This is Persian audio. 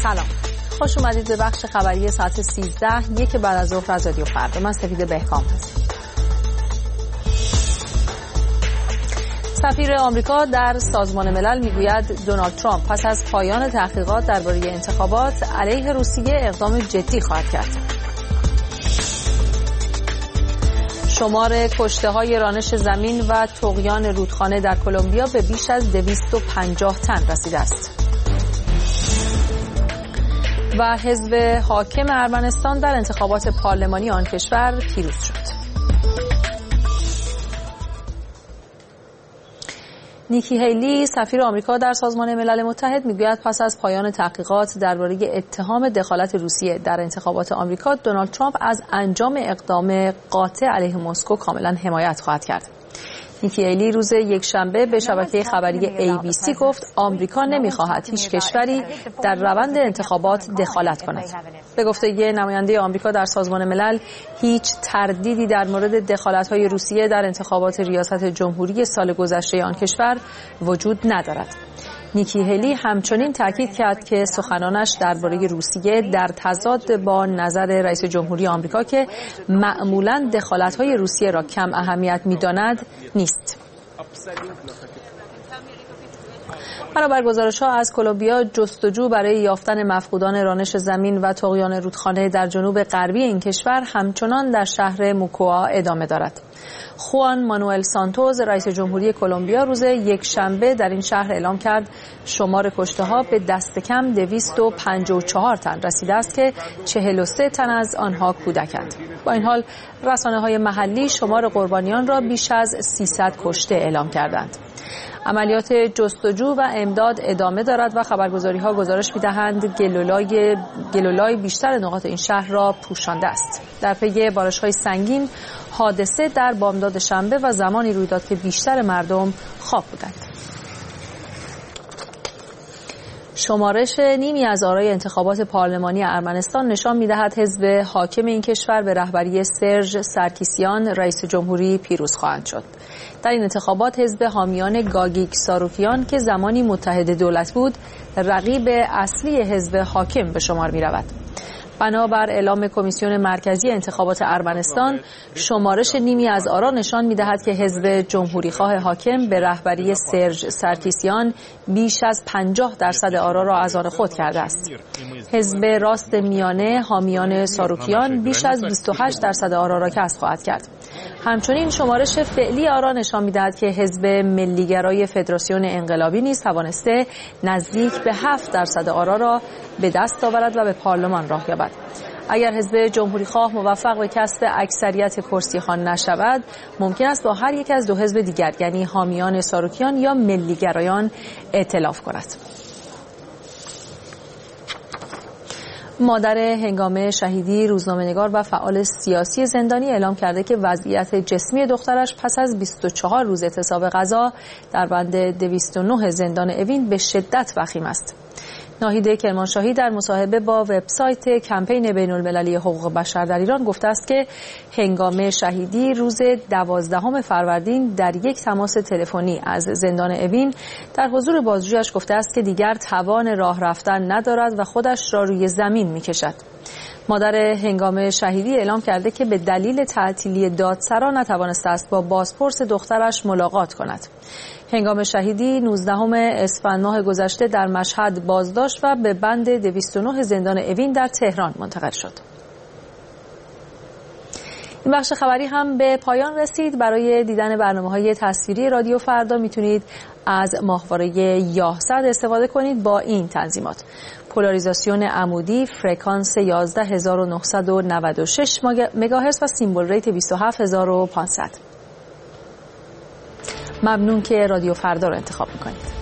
سلام، خوش اومدید به بخش خبری ساعت 13 یک بعد از ظهر از رادیو فردا. من سپید بهکام هستم. سفیر آمریکا در سازمان ملل میگوید دونالد ترامپ پس از پایان تحقیقات درباره انتخابات علیه روسیه اقدام جدی خواهد کرد. شمار کشته‌های رانش زمین و طغیان رودخانه در کلمبیا به بیش از 250 تن رسیده است. و حزب حاکم ارمنستان در انتخابات پارلمانی آن کشور پیروز شد. نیکی هیلی سفیر آمریکا در سازمان ملل متحد میگوید پس از پایان تحقیقات درباره اتهام دخالت روسیه در انتخابات آمریکا، دونالد ترامپ از انجام اقدام قاطع علیه مسکو کاملا حمایت خواهد کرد. نیکی هیلی روز یکشنبه به شبکه خبری ABC گفت آمریکا نمیخواهد هیچ کشوری در روند انتخابات دخالت کند. به گفته نماینده آمریکا در سازمان ملل، هیچ تردیدی در مورد دخالت‌های روسیه در انتخابات ریاست جمهوری سال گذشته آن کشور وجود ندارد. نیکی هیلی همچنین تاکید کرد که سخنانش درباره روسیه در تضاد با نظر رئیس جمهوری آمریکا که معمولاً دخالت‌های روسیه را کم اهمیت می‌داند نیست. بنابر گزارش‌ها از کلمبیا، جستجو برای یافتن مفقودان رانش زمین و طغیان رودخانه در جنوب غربی این کشور همچنان در شهر موکوا ادامه دارد. خوان مانوئل سانتوس رئیس جمهوری کلمبیا روز یکشنبه در این شهر اعلام کرد شمار کشته‌ها به دست کم 254 تن رسیده است که 43 تن از آنها کودکند. با این حال رسانه‌های محلی شمار قربانیان را بیش از 300 کشته اعلام کردند. عملیات جستجو و امداد ادامه دارد و خبرگزاری‌ها گزارش می‌دهند گلولای بیشتر نقاط این شهر را پوشانده است. در پی بارش‌های سنگین، حادثه در بامداد شنبه و زمانی روی داد که بیشتر مردم خواب بودند. شمارش نیمی از آرای انتخابات پارلمانی ارمنستان نشان می‌دهد حزب حاکم این کشور به رهبری سرژ سارکیسیان رئیس جمهوری پیروز خواهد شد. در این انتخابات حزب حامیان گاگیک ساروکیان که زمانی متحد دولت بود، رقیب اصلی حزب حاکم به شمار می‌رود. بنابر اعلام کمیسیون مرکزی انتخابات ارمنستان، شمارش نیمی از آرا نشان می‌دهد که حزب جمهوری‌خواه حاکم به رهبری سرژ سارکیسیان بیش از 50% آرا را از آن خود کرده است. حزب راست میانه حامیان ساروکیان بیش از 28% آرا را کسب خواهد کرد. همچنین شمارش فعلی آرا نشان می‌دهد که حزب ملیگرای فدراسیون انقلابی نیز توانسته نزدیک به 7% آرا را به دست آورد و به پارلمان راه یابد. اگر حزب جمهوری‌خواه موفق به کسب اکثریت کرسی‌ها نشود، ممکن است با هر یک از دو حزب دیگر یعنی حامیان ساروکیان یا ملیگرایان ائتلاف کند. مادر هنگام شهیدی، روزنامه‌نگار و فعال سیاسی زندانی اعلام کرده که وضعیت جسمی دخترش پس از 24 روز اعتصاب غذا در بند 209 زندان اوین به شدت وخیم است. ناهید کرمانشاهی در مصاحبه با وبسایت کمپین بین‌المللی حقوق بشر در ایران گفته است که هنگام شهیدی روز 12 فروردین در یک تماس تلفنی از زندان اوین در حضور بازجویش گفته است که دیگر توان راه رفتن ندارد و خودش را روی زمین می‌کشد. مادر هنگام شهیدی اعلام کرده که به دلیل تعطیلی دادسرا نتوانسته است با بازپرس دخترش ملاقات کند. هنگام شهیدی 19 اسفند ماه گذشته در مشهد بازداشت و به بند 209 زندان اوین در تهران منتقل شد. این بخش خبری هم به پایان رسید. برای دیدن برنامه‌های تصویری رادیو فردا میتونید از ماهواره یاهصد استفاده کنید با این تنظیمات: پولاریزاسیون عمودی، فرکانس 11996 مگاهرتز و سیمبل ریت 27500. ممنون که رادیو فردا رو انتخاب میکنید.